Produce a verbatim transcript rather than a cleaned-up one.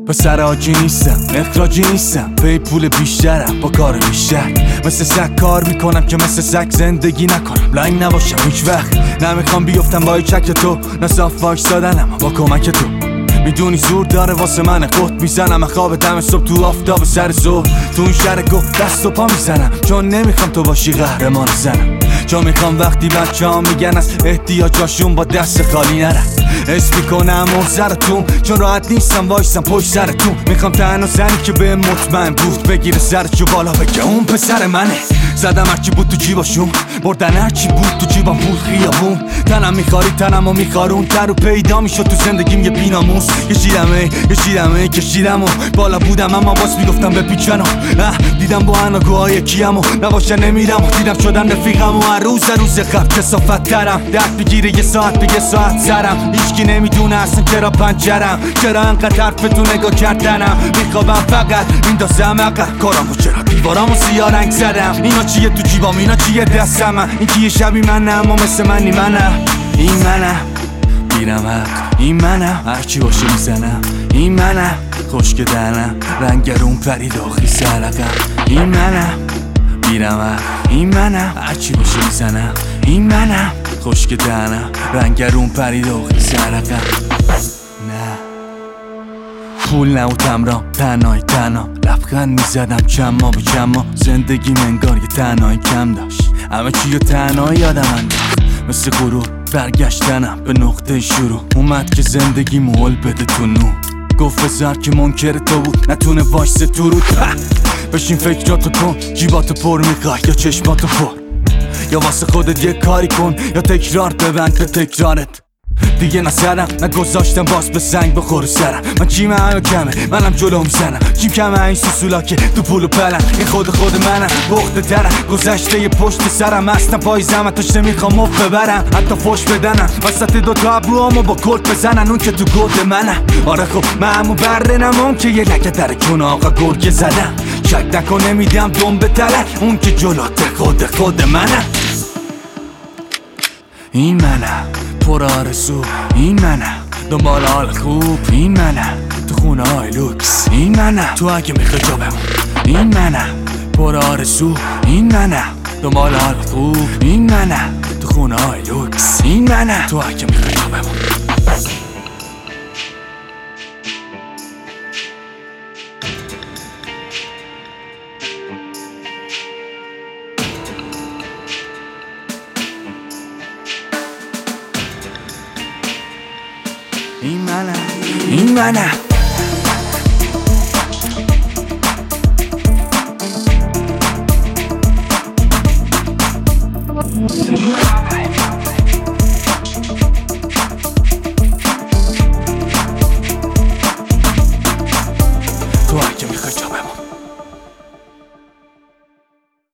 پسر آجی نیستم، اخراجی نیستم، پی پول بیشترم با کار بیشتر. مثل سگ کار میکنم که مثل سگ زندگی نکنم، لنگ نباشم هیچ وقت. نمیخوام بیفتم با چک تو، نه صاف واکس دادنم با کمک تو. میدونی زور داره واسه من قط میزنم، خواب دم صبح تو آفتاب سر ظهر. تو این شهر گفت دست و پا میزنم، چون نمیخوام تو باشی قهرمان زنم. چون میخوام وقتی بچه ها میگن از احتیاجاشون با دست خالی نرم. اسم میکنم محضرتون، چون راحت نیستم وایستم پشت سرتون. میخوام تنها زنی که به مطمئن بود بگیره سرشو بالا بگه اون پسر منه. زدم هرچی بود تو جیباشون، بردن هرچی بود تو جیبم پول خیابون. تنم میخاری تنم و میخارون، تر و پیدا میشد تو زندگیم یه بیناموس. کشیدم ای کشیدم ای کشیدم و بالا بودم اما باز میگفتم بپیچن و دیدم با اناگوهای کیم و نباشه نمیرم و دیدم شدن رفیقم و هر روز هر روز خب کسافت ترم. درد بگیره یه ساعت به یه ساعت سرم، هیچکی نمیدونه اصلا چرا پنجرم، چرا انقدر حرف تو نگاه کردنم. میخوابم فقط میندازم عقب کارامو، چرا دیوارامو سیاه رنگ زدم. اینا چیه تو جیبام، اینا چیه دستم، این که یه شبی منم اما مثل منی منم. این منم میرم حق، این منم هرچی باشه میزنم. این منم خشک دهنم، رنگرون پرید آخی سرقم. این منم میرم حق، این منم هرچی باشه میزنم. این منم خشک دهنم، رنگرون پرید آخی سرقم. نه پول نه و تمرام، تنهایی تنها لبخند میزدم چما به چما. زندگی منگار یه تنهایی کم داشت، همه چی رو تنهایی یادم انداخت. مثل غرور برگشتنم به نقطه شروع، اومد که زندگی مول بده تو نور. گفت بذار که منکر تو بود نتونه وایسه تو رو. بشین فکراتو کن، جیباتو پر میخوای یا چشماتو پر، یا واسه خودت یه کاری کن یا تکرار ببند به تکرارت. دیگه نسرم نگذاشتم باز به سنگ بخوره سرم. من چیم همه کمه منم جلو میزنم، چیم کمه این سوسولا که تو پول و پلن. این خود خود منم بخته ترم، گذشته یه پشت سرم هستم پای زمتش نمیخوام مف ببرم. حتی فوش بدنم وسط دوتا ابروامو با کلت بزنن، اون که تو گود منم. آره خب من همو بره نمون که یه لکه در کن آقا گرگه زدم. شک نکن نمیدم دم به تلک، اون که جلوت خود خود منم. این منم پر آرزو، این منم دنبال حال خوب، این منم تو خونه های لوکس، این منم تو اگه میخوای جا بمون. این منم پر آرزو، این منم دنبال حال خوب، این منم تو خونه های لوکس، این منم تو اگه میخوای جا بمون. این منم این منم